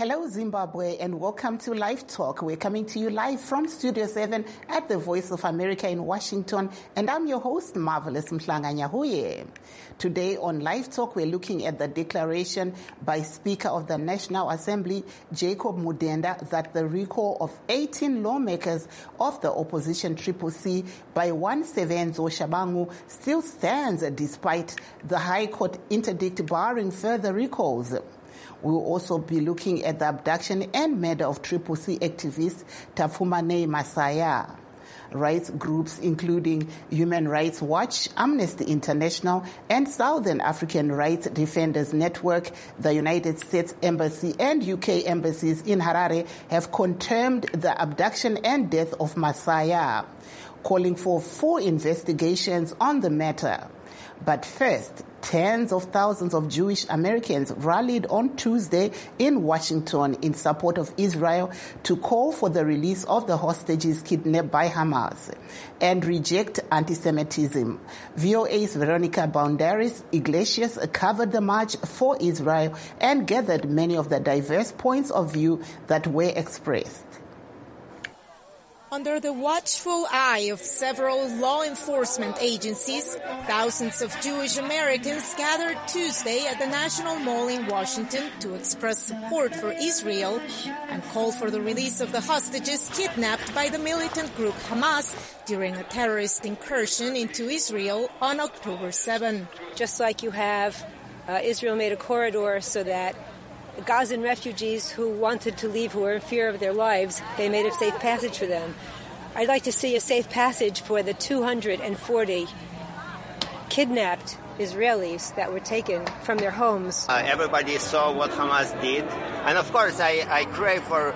Hello, Zimbabwe, and welcome to Live Talk. We're coming to you live from Studio 7 at the Voice of America in Washington, and I'm your host, Marvelous Mhlanga-Nyahuye. Today on Live Talk, we're looking at the declaration by Speaker of the National Assembly, Jacob Mudenda, that the recall of 18 lawmakers of the opposition CCC by one Sevenzo Shabangu still stands despite the High Court interdict barring further recalls. We will also be looking at the abduction and murder of CCC activist Tafumane Masaya. Rights groups including Human Rights Watch, Amnesty International, and Southern African Rights Defenders Network, the United States Embassy and UK embassies in Harare have confirmed the abduction and death of Masaya, calling for full investigations on the matter. But first, tens of thousands of Jewish Americans rallied on Tuesday in Washington in support of Israel to call for the release of the hostages kidnapped by Hamas and reject anti-Semitism. VOA's Veronica Boundaris Iglesias covered the March for Israel and gathered many of the diverse points of view that were expressed. Under the watchful eye of several law enforcement agencies, thousands of Jewish Americans gathered Tuesday at the National Mall in Washington to express support for Israel and call for the release of the hostages kidnapped by the militant group Hamas during a terrorist incursion into Israel on October 7. Just like you have, Israel made a corridor so that Gazan refugees who wanted to leave, who were in fear of their lives, they made a safe passage for them. I'd like to see a safe passage for the 240 kidnapped Israelis that were taken from their homes. Everybody saw what Hamas did. And of course, I crave for,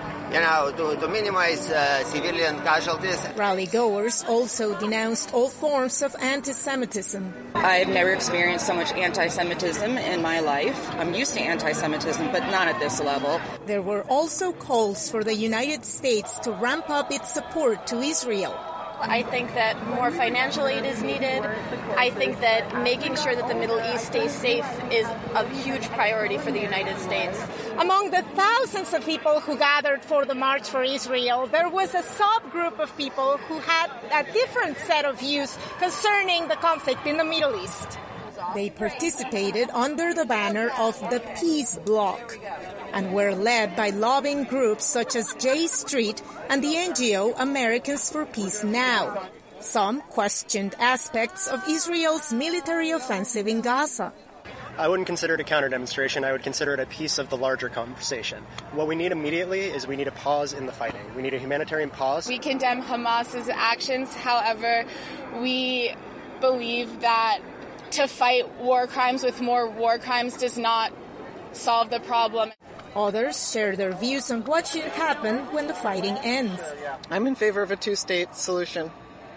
to minimize civilian casualties. Rally goers also denounced all forms of anti-Semitism. I've never experienced so much anti-Semitism in my life. I'm used to anti-Semitism, but not at this level. There were also calls for the United States to ramp up its support to Israel. I think that more financial aid is needed. I think that making sure that the Middle East stays safe is a huge priority for the United States. Among the thousands of people who gathered for the March for Israel, there was a subgroup of people who had a different set of views concerning the conflict in the Middle East. They participated under the banner of the Peace Bloc and were led by lobbying groups such as J Street and the NGO Americans for Peace Now. Some questioned aspects of Israel's military offensive in Gaza. I wouldn't consider it a counter-demonstration. I would consider it a piece of the larger conversation. What we need immediately is we need a pause in the fighting. We need a humanitarian pause. We condemn Hamas's actions. However, we believe that to fight war crimes with more war crimes does not solve the problem. Others share their views on what should happen when the fighting ends. I'm in favor of a two-state solution.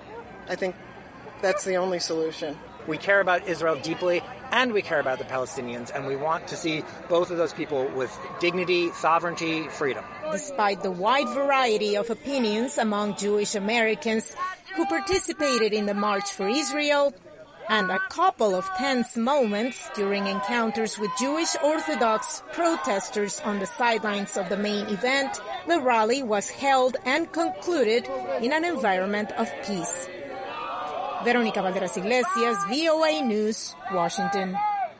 I think that's the only solution. We care about Israel deeply, and we care about the Palestinians, and we want to see both of those people with dignity, sovereignty, freedom. Despite the wide variety of opinions among Jewish Americans who participated in the March for Israel, and a couple of tense moments during encounters with Jewish Orthodox protesters on the sidelines of the main event, the rally was held and concluded in an environment of peace. Veronica Valderas Iglesias, VOA News, Washington.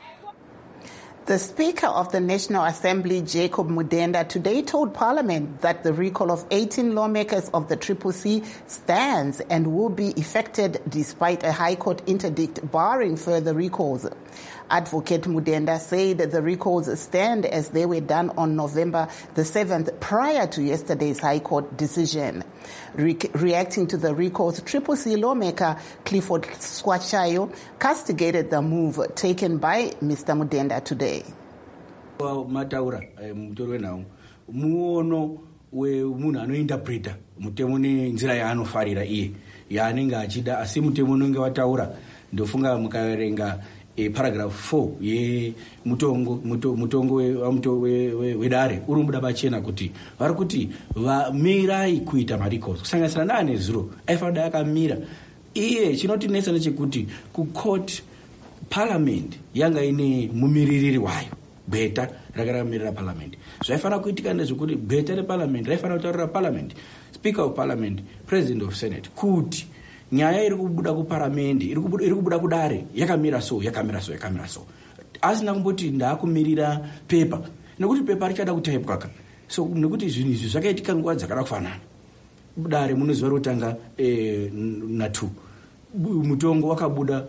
The Speaker of the National Assembly, Jacob Mudenda, today told Parliament that the recall of 18 lawmakers of the CCC stands and will be effected despite a High Court interdict barring further recalls. Advocate Mudenda said the recalls stand as they were done on November the 7th prior to yesterday's High Court decision. Reacting to the recalls, CCC lawmaker Clifford Squachayo castigated the move taken by Mr. Mudenda today. Mataura mutoro nawo muono we munhu anointerpreta mutemo nenzira yaanofarira iye yaanenge achida asi mutemo unenge wataura ndofunga mukaverenga paragraph 4 ye mutongo wedare uri muda pachena kuti vari kuti vamirai kuita maricals kusanganisira naane zuro aifanira akamira iye chinotinesa nechekuti kucourt parliament yanga ine mumiririri wayo gweta rakaramirira parliament. Zvaifanira kuitika ndezvekuti gweta reparliament raifanira kutaurira parliament, speaker of parliament, president of senate, kuti nyaya iri kubuda kuparamendi iri kubuda kudare yakamira so. Asina kumboti ndakumirira pepa, nekuti pepa richada kutaipwa ka. So nekuti zvinhu izvi zvakaitika nguva dzakada kufanana. Dare munoziva rotanga na 2. Mutongo wakabuda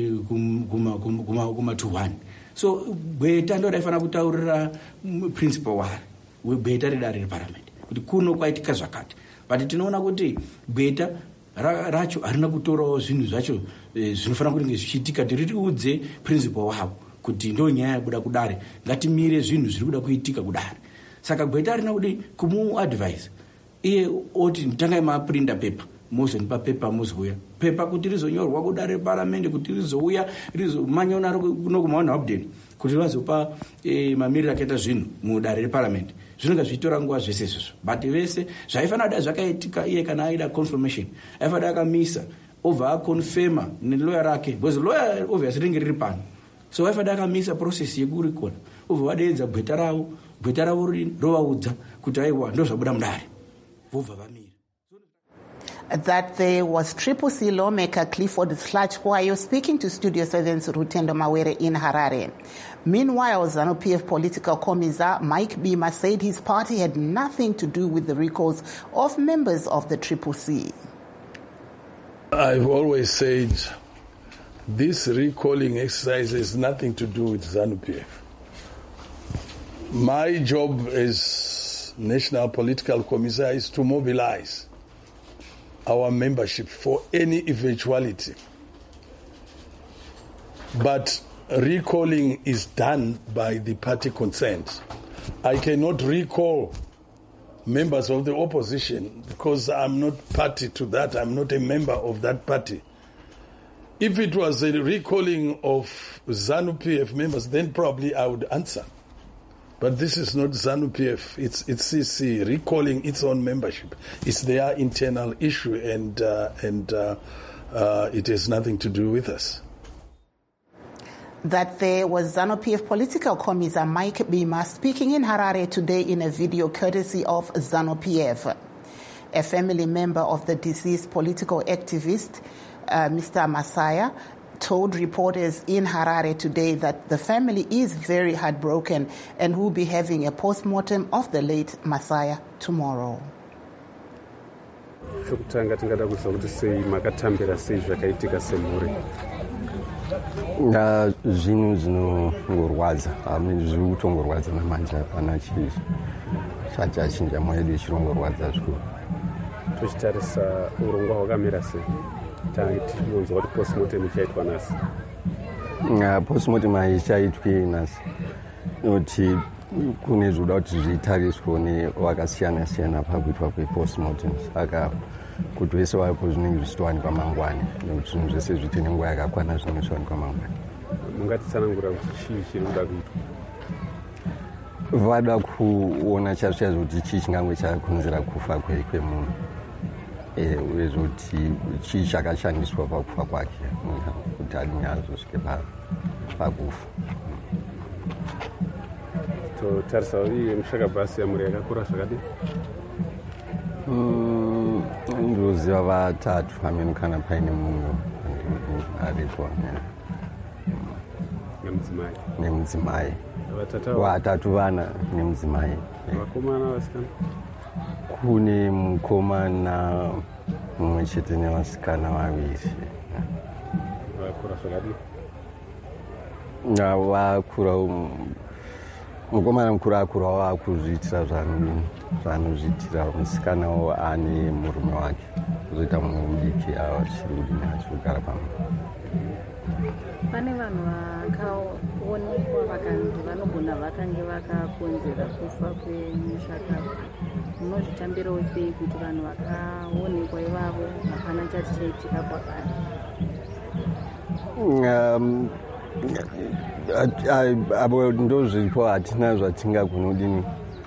kuma 2-1. So gweta ndo raifanira kutaurira principal wari gweta redare reparliament kuti kuno kwaitika zvakati. But tinoona kuti gweta racho harina kutorawo zvinhu zvacho zvinofanira kunge zvichiitika, tiriudze principal wavo kuti ndo nyaya yabuda kudare, ngatimire zvinhu zviri kuda kuitika kudare. Saka gweta harina kuti kumuadvise iye oti tangai maprinda pepa mozonipa pepa mozouya pepa kuti rizonyorwa kudare parliament, kuti rizouya rizomanyona kuno kumaona Hobden kuti vazopa mamiriro akaita zvinhu mudare reparliament. Zvinonga zvitora nguva zvese izvozvo, but vese zvaifanira da zvakaitika iye kana aida confirmation aifanira akamisa obva akonfirma nelawyer rake, because lawyer obviously ringe riri pano, so aifanira akamisa process yekurikona obva vadeedza gweta ravo rovaudza kuti aiwa ndo zvabuda mudare vobva vamira. That there was Triple C lawmaker Clifford Hlachwayo speaking to Studio 7's Rutendo Mawere in Harare. Meanwhile, ZANU-PF political commissar Mike Bima said his party had nothing to do with the recalls of members of the Triple C. I've always said this recalling exercise has nothing to do with ZANU-PF. My job as National Political Commissar is to mobilize our membership for any eventuality. But recalling is done by the party concerned. I cannot recall members of the opposition because I'm not party to that. I'm not a member of that party. If it was a recalling of ZANU-PF members, then probably I would answer. But this is not ZANU-PF. It's CC recalling its own membership. It's their internal issue, and it has nothing to do with us. That there was ZANU-PF political commissar Mike Bima speaking in Harare today in a video courtesy of ZANU-PF. A family member of the deceased political activist, Mr. Masaya, told reporters in Harare today that the family is very heartbroken and will be having a post-mortem of the late Masaya tomorrow. Chokutanga tingada kuziva kuti sei makatambira sei zvakaitika semhuri. Zvinhu zvinongorwadza, zviri kutongorwadza namanje hapana chachinja mwoyo yedu ichirongorwadza zvikuru. Tochitarisa urongwa hwakamira sei? Tichibonzwa kuti postmortem ichaitwa nhasi. Postmortem haichaitwi nhasi nokuti kune zvoda kuti zvitariswe nevakasiyana-siyana pakuitwa kwepostmortem. Saka kuti vese varipo zvinenge zvichitowanikwa mangwani nekuti zvinhu zvese zviti nenguva yakakwana zvinenge zvichiwanikwa mangwani. Mungatitsanangura kuti chii chiri kuda kuitwa? Vada kuona chazvo kuti chii chingange chakonzera kufa kwemunhu uye kuti chii chakashandiswa pakufa kwake kuti adini azosvike pakufa. Totarisa iye mushakabhasi yamuri yakakura zvakadini? Ndinoziva vatatu amene kana paine munhu aripo nemudzimai. Vatatu vana nemudzimai. Vakomana vasikana? Kune mukomana mumwe chete nevasikana vaviri. Vakura zvakadini? Vakura, mukomana mukuru akura wakuzviitira zvanozviitira, musikanawo ane murume wake, kozoita mumwe mudiki achiri kudini achigara pamwe. Pane vanhu vakaonekwa vakanzi vanogona vakange vakakonzera kufa kwemushakadzi. Munozvitambirawo sei kuti vanhu vakaonekwa ivavo hapana chati chaitika kwavari? Abo ndo zviripo, hatina zvatingagona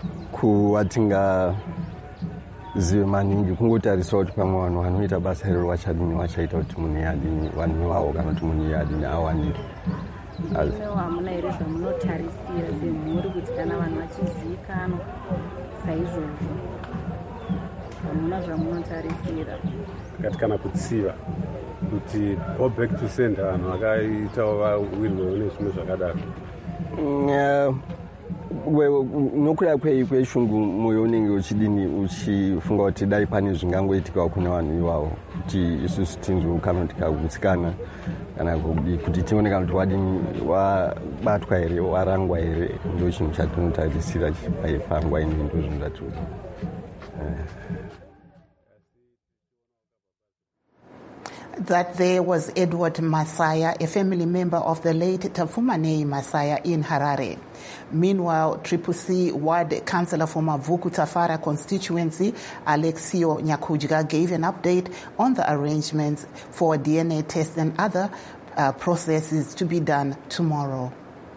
kuvatingazive maningi, kungotarisa kuti pamwe vanhu vanoita basa iroro vachadini, vachaita kuti munhu yadini, vanhu vavo kana kuti munhu yadini awanike. inewo hamuna here zvamunotarisira semhuri kuti kana vanhu vachizivikanwa saizvozvo hamuna zvamunotarisira kati kana kutsiva kuti go back to sender vanhu vakaitawo vawirwewo nezvimwe zvakadaro nokuda kweshungu mwoyo unenge uchidini uchifunga kuti dai pane zvingangoitikawo kuna vanhu ivavo kuti isusu tinzwe kana tikagutsikana kana kuti tione kana kuti wadini wabatwa here warangwa here ndo chinhu chatinotarisira panguva ino ndo zvinhu zvatiri That there was Edward Masaya, a family member of the late Tafumanei Masaya in Harare. Meanwhile, Triple C Ward Councillor for Mavuku Tafara constituency, Alexio Nyakujga, gave an update on the arrangements for a DNA test and other processes to be done tomorrow.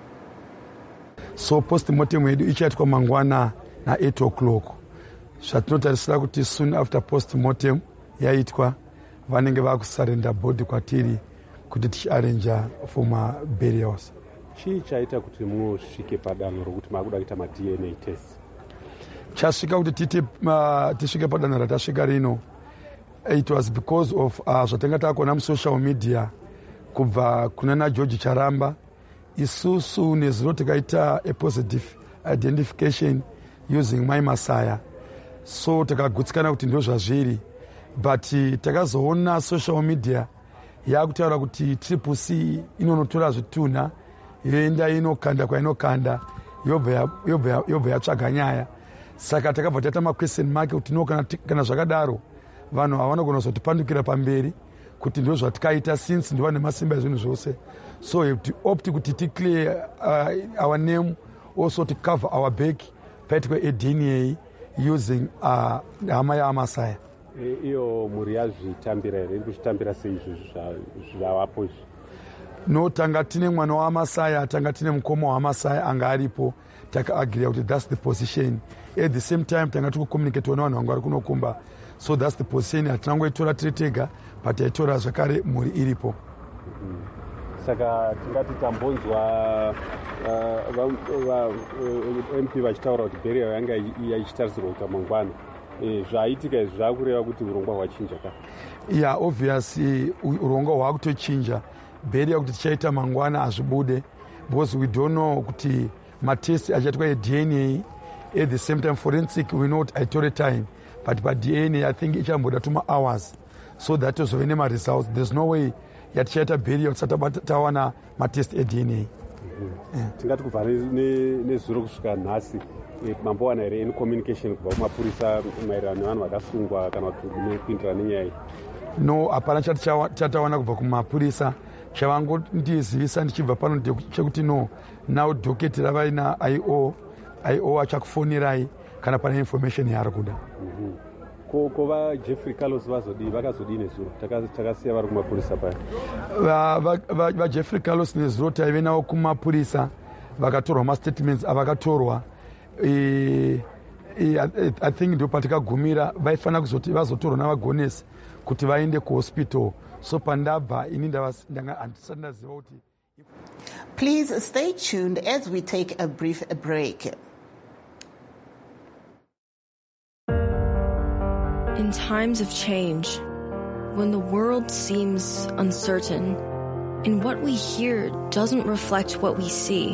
So post-mortem yedu ichaitwa mangwana na 8 o'clock. Zvatinotarisira kuti soon after post-mortem yaitwa vanenge vakusarenda body kwatiri kuti tichiarrange for maburials. Chii chaita kuti musvike padanho rokuti makuda kuita ma-DNA test? Chasvika kuti tisvike padanho ratasvika rino, it was because of zvatanga takuona musocial media kubva kunana George Charamba. Isusu nezuro tikaita a positive identification using my Masaya. So takagutsikana kuti ndo zvazviri. But takazoona social media yakutaura kuti Triple C inonotora zvituna yoenda inokanda kwainokanda yobva yatsvaga nyaya. Saka takabva taita ma-question mark kuti no kana zvakadaro vanhu havanogona kuzotipandukira pamberi kuti ndo zvatikaita since ndiva nemasimba ezvinhu zvose. So to opt kuti declare our name, also to cover our back paitwe a DNA using hama yaMasaya. Iyo muri yazvitambira here iri kuchitambira sei izvi zvavapo izvi? No, tanga tine mwana waMasaya, tanga tine mukoma waMasaya anga aripo, takaagiria kuti that's the position. At the same time tanga tikucommunicate navanhu vanga vari kunokumba. So that's the position hatinangoitora tiri tega, but taitora zvakare muri iripo. Saka tingati tambonzwa MP vachitaura kuti burial yanga ichitarisirwa kuita mangwana. Zvaitika izvi zvakureva kuti urongwa hwachinja ka? Yeah, obviously urongwa hwakutochinja. Burial kuti tichaita mangwana hazvibude because we don't know kuti matest achaitwa eDNA. At the same time forensic we know aitora time, but by DNA I think ichamboda 2 hours. So that was when my results. There's no way yatichaita burial tisati tawana matest eDNA. Tingati kubva nezuro kusvika nhasi mambowana here any communication kubva kumapurisa maererano nevanhu vakasungwa kana kuti nepindira nenyaya iyi? No, hapana chatawana kubva kumapurisa. Chavangondizivisa ndichibva pano chekuti no, now doketi ravaina IO achakufonirai kana pane information yaari kuda. Kova Jeffrey Carlos vakazodii nezuro? Takasiya vari kumapurisa paya. VaJeffrey Carlos nezuro taive navo kumapurisa vakatorwa mastatements avakatorwa. I think ndo patikagumira vaifanira kuzoti vazotorwa navagonesi kuti vaende kuhospital. So pandabva ini ndanga handisati ndaziva kuti. Please stay tuned as we take a brief break. In times of change, when the world seems uncertain and what we hear doesn't reflect what we see,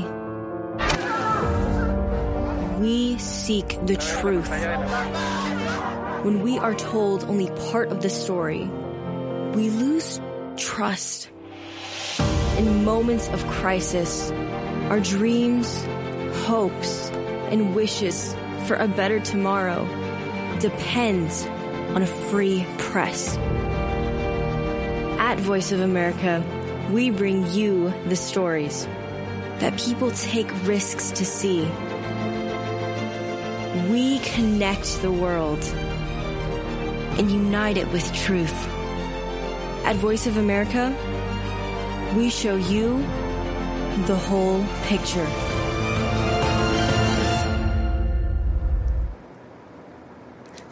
we seek the truth. When we are told only part of the story, we lose trust. In moments of crisis, our dreams, hopes, and wishes for a better tomorrow depend on a free press. At Voice of America, we bring you the stories that people take risks to see. We connect the world and unite it with truth. At Voice of America, we show you the whole picture.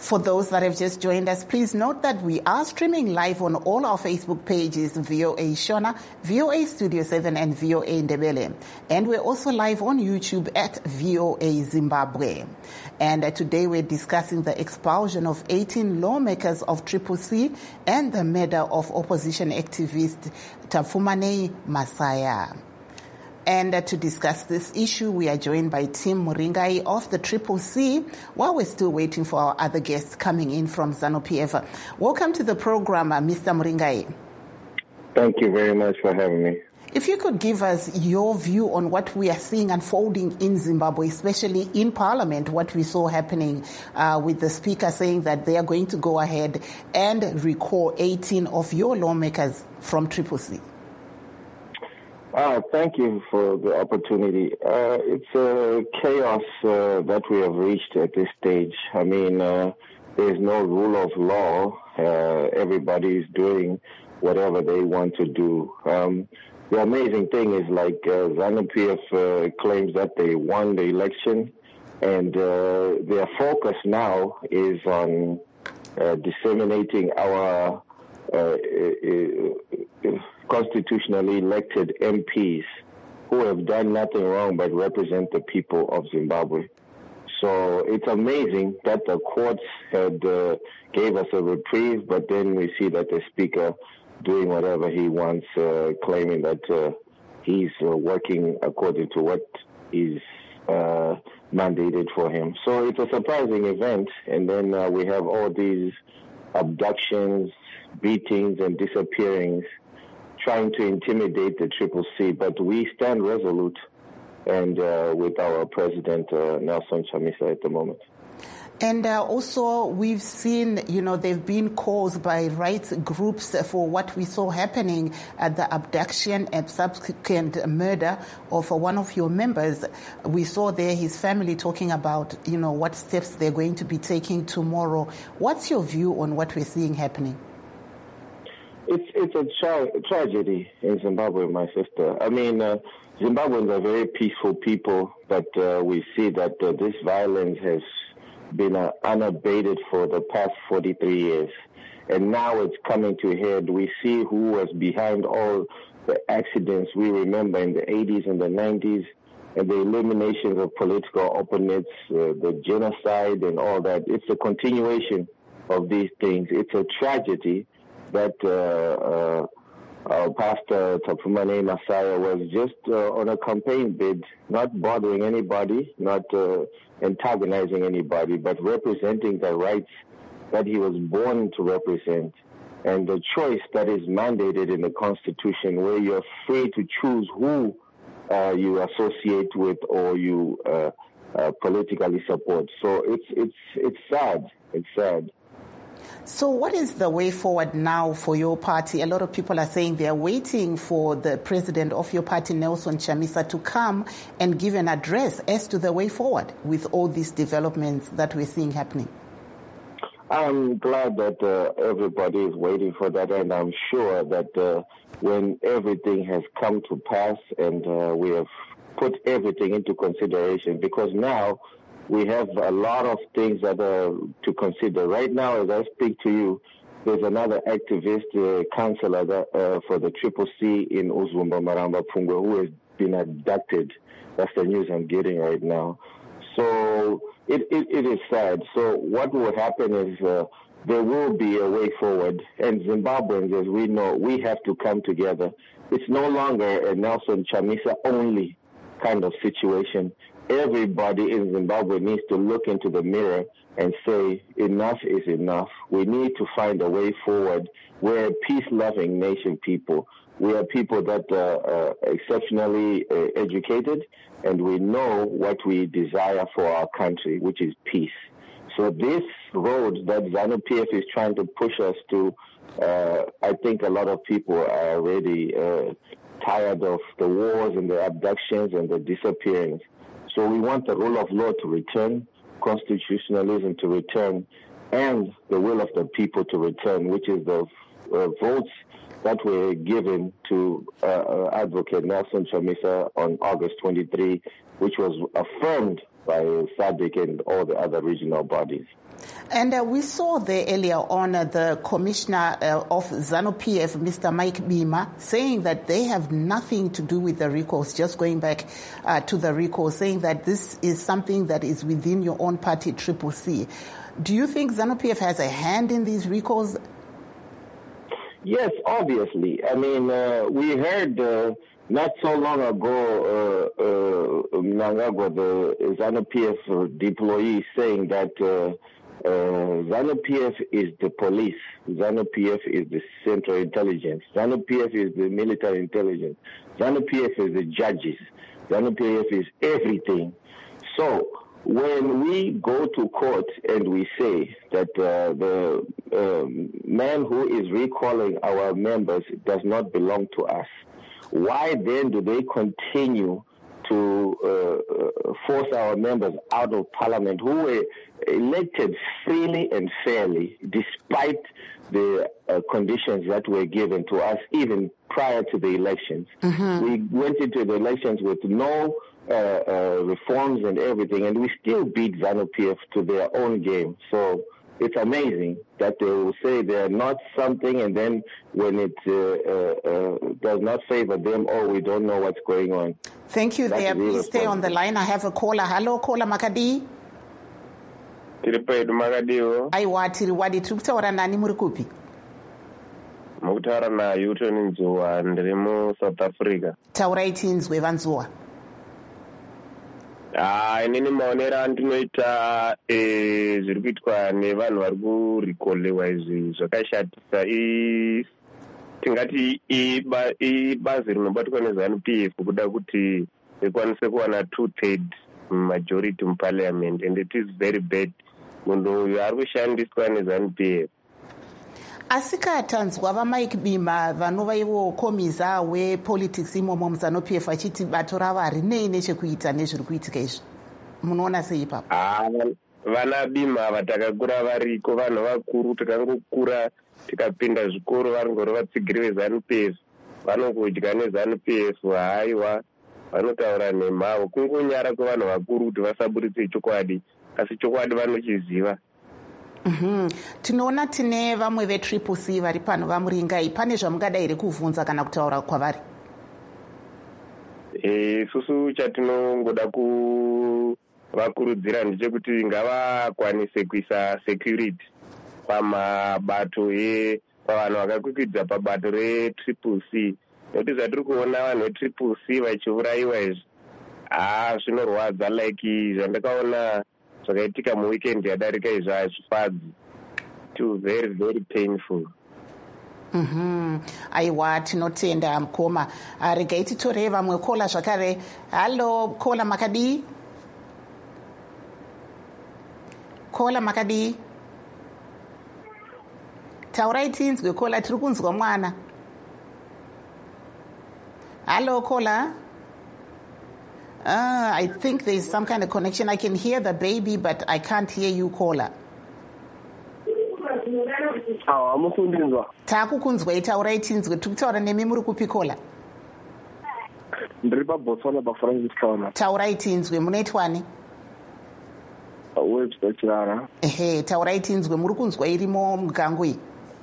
For those that have just joined us, please note that we are streaming live on all our Facebook pages, VOA Shona, VOA Studio 7 and VOA Ndebele. And we're also live on YouTube at VOA Zimbabwe. And today we're discussing the expulsion of 18 lawmakers of Triple C and the murder of opposition activist Tafumane Masaya. And to discuss this issue, we are joined by Tim Muringai of the Triple C, while we're still waiting for our other guests coming in from ZANU-PF. Welcome to the program, Mr. Muringai. Thank you very much for having me. If you could give us your view on what we are seeing unfolding in Zimbabwe, especially in Parliament, what we saw happening with the Speaker saying that they are going to go ahead and recall 18 of your lawmakers from Triple C. Thank you for the opportunity. It's a chaos that we have reached at this stage. I mean, there's no rule of law. Everybody's doing whatever they want to do. The amazing thing is, like, ZANU-PF claims that they won the election, and their focus now is on disseminating our constitutionally elected MPs who have done nothing wrong but represent the people of Zimbabwe. So it's amazing that the courts had gave us a reprieve, but then we see that the Speaker doing whatever he wants, claiming that he's working according to what is mandated for him. So it's a surprising event, and then we have all these abductions, beatings, and disappearings, trying to intimidate the Triple C, but we stand resolute and with our President Nelson Chamisa at the moment. And also we've seen, they've been calls by rights groups for what we saw happening at the abduction and subsequent murder of one of your members. We saw there his family talking about, what steps they're going to be taking tomorrow. What's your view on what we're seeing happening? It's a tragedy in Zimbabwe, my sister. I mean, Zimbabweans are very peaceful people, but we see that this violence has been unabated for the past 43 years. And now it's coming to a head. We see who was behind all the accidents we remember in the 80s and the 90s, and the eliminations of political opponents, the genocide and all that. It's a continuation of these things. It's a tragedy that our Pastor Tafumane Masaya was just on a campaign bid, not bothering anybody, not antagonizing anybody, but representing the rights that he was born to represent, and the choice that is mandated in the Constitution, where you're free to choose who you associate with or you politically support. So it's sad. It's sad. So what is the way forward now for your party? A lot of people are saying they're waiting for the president of your party, Nelson Chamisa, to come and give an address as to the way forward with all these developments that we're seeing happening. I'm glad that everybody is waiting for that, and I'm sure that when everything has come to pass and we have put everything into consideration, because now we have a lot of things that are to consider. Right now, as I speak to you, there's another activist, councillor for the Triple C in Uzumba, Maramba Pungwe, who has been abducted. That's the news I'm getting right now. So it is sad. So what will happen is there will be a way forward. And Zimbabweans, as we know, we have to come together. It's no longer a Nelson Chamisa only kind of situation. Everybody in Zimbabwe needs to look into the mirror and say, enough is enough. We need to find a way forward. We're a peace-loving nation people. We are people that are exceptionally educated, and we know what we desire for our country, which is peace. So this road that ZANU-PF is trying to push us to, I think a lot of people are already tired of the wars and the abductions and the disappearance. So we want the rule of law to return, constitutionalism to return, and the will of the people to return, which is the votes that were given to Advocate Nelson Chamisa on August 23, which was affirmed by SADC and all the other regional bodies. And we saw there earlier on the commissioner of ZANU-PF, Mr. Mike Bima, saying that they have nothing to do with the recalls, just going back to the recalls, saying that this is something that is within your own party, Triple C. Do you think ZANU-PF has a hand in these recalls? Yes, obviously. I mean, we heard not so long ago, Mnangagwa, the ZANU-PF deployee, saying that ZANU-PF is the police, ZANU-PF is the central intelligence, ZANU-PF is the military intelligence, ZANU-PF is the judges, ZANU-PF is everything. So when we go to court and we say that the man who is recalling our members does not belong to us, why then do they continue to force our members out of parliament who were elected freely and fairly despite the conditions that were given to us even prior to the elections? We went into the elections with no reforms and everything, and we still beat ZANU-PF to their own game. So it's amazing that they will say they're not something, and then when it does not favor them, we don't know what's going on. Thank you there. Please stay on the line. I have a caller. Hello, caller Makadi. Aiwa, tiri wadi tiri kutaura nani muri kupi? Mukutaura na Yuton Nzuwa ndiri mu South Africa. Taurai tinzwe vanzuwa. Inini maonero andinoita zviri kuitwa nevanhu vari kurikolewa izvi zvakashatisa. Tingati ibazi rinobatwa neZANU-PF kuda kuti rikwanise kuwana 2/3 majority muparliament, and it is very bad. Munhu uyu ari kushandiswa neZANU-PF. Asikatanzwa vaMike Bima vanova ivo komiza wepolitics imomo muZANU-PF vachiti bato ravo harinei nechekuita nezviri kuitika izvi. Munoona sei ipapo? Vana Bima vatakakura variko, vanhu vakuru takangokura tikapinda zvikoro varingori vatsigiri veZANU-PF, vanongodya neZANU-PF. Haiwa, vanotaura nemhavo, kungonyara kwevanhu vakuru kuti vasaburitse chokwadi, asi chokwadi vanochiziva. Tinoona tine vamwe veTriple C vari pano vamuringai. Pane zvamungadai here kuvhunza kana kutaura kwavari? Isusu chatinongoda kuvakurudzira ndechekuti ngavakwanise kuisa security pamabato pavanhu vakakwikidza pabato reTriple C, nokuti zvatiri kuona vanhu veTriple C vachiurayiwa izvi zvinorwadza. Like zvandakaona zvakaitika muweekend yadarika izvi hazvifadzi. It was very, very painful. Aiwa, tinotenda mukoma. Regai titorei vamwe kola zvakare. Halo, kola Makadi. Kola Makadi. Taurai tinzwe kola, tiri kunzwa mwana. Halo, kola. I think there's some kind of connection. I can hear the baby, but I can't hear you, caller. Takukunzwa itaurai tinzwe. Tukutaura nemi muri kupi caller? Ndiri paBotswana paFrancis Town. Taurai tinzwe, munoitwani? Webster Chirara. Taurai tinzwe, muri kunzwa irimo mugangwi?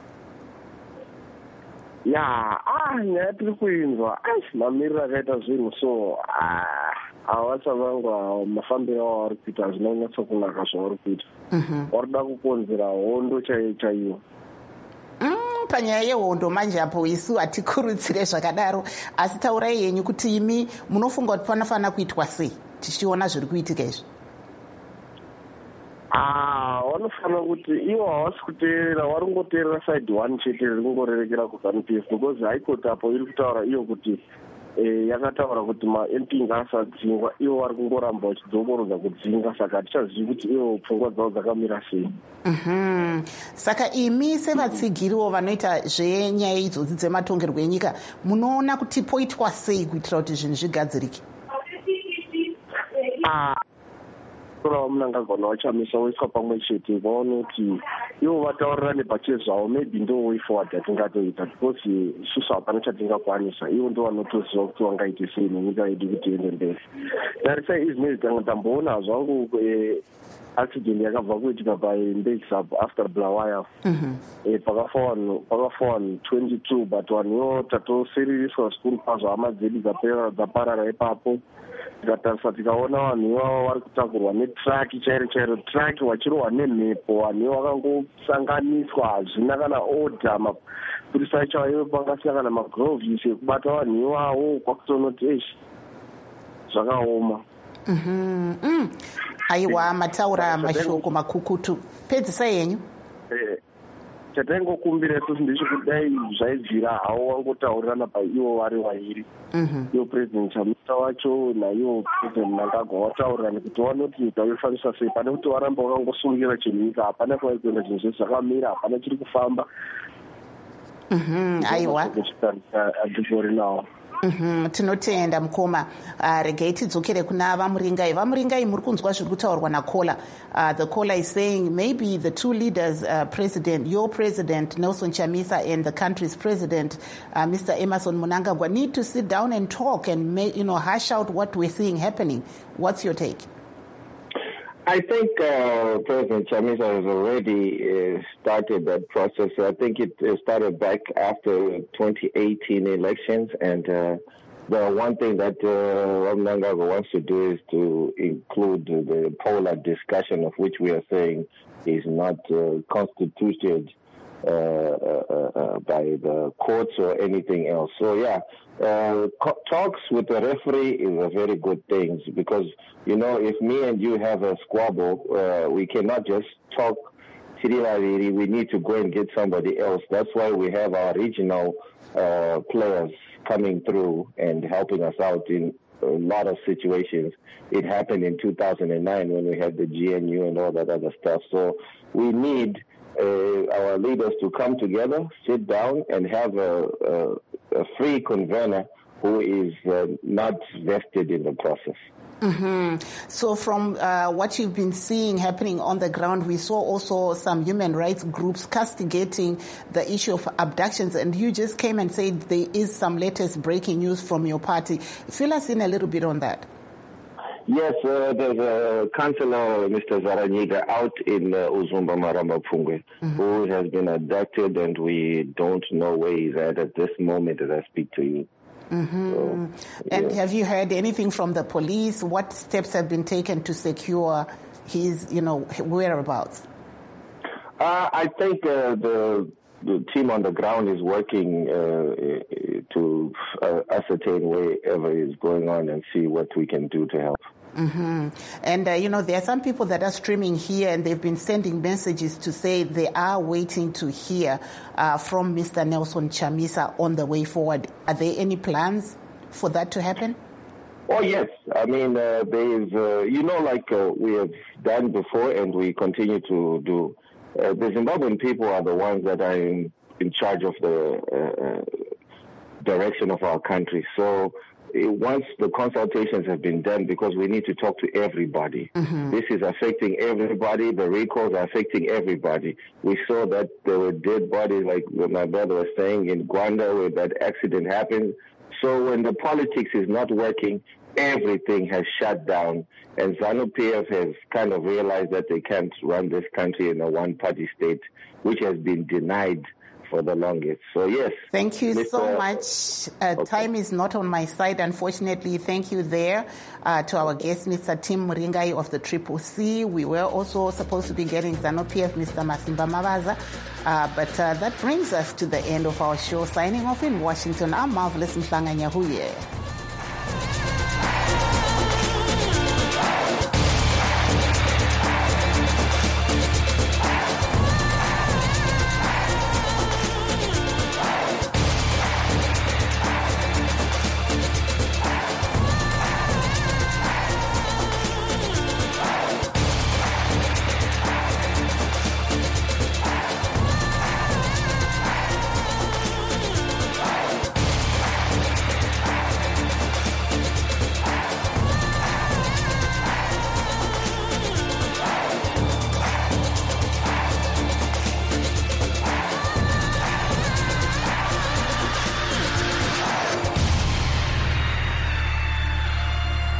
Nyaya tiri kuinzwa. Mamiriro akaita zvinhu, so havachavangwa mafambiro avo vari kuita hazvina kunyatsa kunaka zvavari kuita. Varikuda kukonzera hondo chaiyo chaiyo. Panyaya yehondo manje apo isu hatikurudzire zvakadaro, asi taurai yenyu kuti imi munofunga kuti panofanira kuitwa sei tichiona zviri kuitika izvi? Vanofanira kuti ivo havasi kuteerera, vari kungoteerera side one chete riri kungorerekera kuZANU-PF, because haikoti apo iri kutaura iyo kuti yakataura kuti ma-MP ngaasadzingwa, ivo vari kungoramba vachidzokorodza kudzinga, saka hatichazivi kuti ivo pfungwa dzavo dzakamira sei. Saka imi sevatsigiriwo vanoita zvenyaya idzodzi dzematongerwo enyika, munoona kuti poitwa sei kuitira kuti zvinhu zvigadzirike? Mnangagwa vachamisa voiswa pamwe chete vaone kuti ivo vataurirane pachezvo zvavo maybe ndo way forward yatingatoita because isusu hapana chatingakwanisa ivo ndo vanotoziva kuti vangaite sei nenyika yedu kuti iende mberi. Tarisai izvinezvi tanga tamboona zvangu accident yakabva kuitika paMbeki after Bulawayo pakafa vanhu 22 but vanhuwo tatosiririswa zvikuru kwazvo hama dzedu dzaparara ipapo. Tikatarisa tikaona vanhu ivavo vari kutakurwa netraki chairo traki vachirohwa nemhepo vanhu vakangosanganiswa hazvina kana order. Mapurisa chaivo pangasina kana magrovhisi ekubata vanhu ivavo kwakutonoti zvakaoma. Aiwa, mataura mashoko makukutu. Pedzisai yenyu. Chataingokumbira isusu ndechekuti dai zvaibvira havo vangotaurirana paivo vari vairi. Ivo President Chamisa wacho naivo President Mnangagwa vataurirana kuti vaone kuti nyika yofanisa sei, pane kuti varamba vakangosungira chenyika, hapana kuenda zvinhu zvese zvakamira, hapana chiri kufamba. Aiwa. Adhibori nawo. Tinotenda mukoma. Regai tidzokere kuna vamuringai. Vamuringai, muri kunzwa zviri kutaurwa nakola. The caller is saying maybe the two leaders, your president Nelson Chamisa and the country's president Mr. Emmerson Mnangagwa, need to sit down and talk and hash out what we're seeing happening. What's your take? I think President Chamisa has already started that process. I think it started back after 2018 elections, and the one thing that Mnangagwa wants to do is to include the polar discussion, of which we are saying is not constituted by the courts or anything else. So talks with the referee is a very good thing, because if me and you have a squabble, we cannot just talk. We need to go and get somebody else. That's why we have our regional players coming through and helping us out in a lot of situations. It happened in 2009 when we had the GNU and all that other stuff. So we need our leaders to come together, sit down, and have a free convener who is not vested in the process. So from what you've been seeing happening on the ground, we saw also some human rights groups castigating the issue of abductions, and you just came and said there is some latest breaking news from your party. Fill us in a little bit on that. Yes, there's a councillor, Mr. Zaranyiga, out in Uzumba Maramba Pungwe, who has been abducted, and we don't know where he's at this moment as I speak to you. So, and have you heard anything from the police? What steps have been taken to secure his, whereabouts? I think the team on the ground is working to ascertain wherever is going on and see what we can do to help. And, there are some people that are streaming here, and they've been sending messages to say they are waiting to hear from Mr. Nelson Chamisa on the way forward. Are there any plans for that to happen? Oh, yes. I mean, there is, like we have done before and we continue to do. The Zimbabwean people are the ones that are in charge of the direction of our country. So once the consultations have been done, because we need to talk to everybody. This is affecting everybody. The recalls are affecting everybody. We saw that there were dead bodies, like my brother was saying, in Gwanda where that accident happened. So when the politics is not working, everything has shut down. And ZANU-PF has kind of realized that they can't run this country in a one-party state, which has been denied for the longest. So, yes. Thank you so much. Okay. Time is not on my side, unfortunately. Thank you there to our guest, Mr. Tim Muringai of the CCC. We were also supposed to be getting ZANU-PF, Mr. Masimba Mavaza. But that brings us to the end of our show. Signing off in Washington, I'm Marvelous Mhlanga Nyahuye.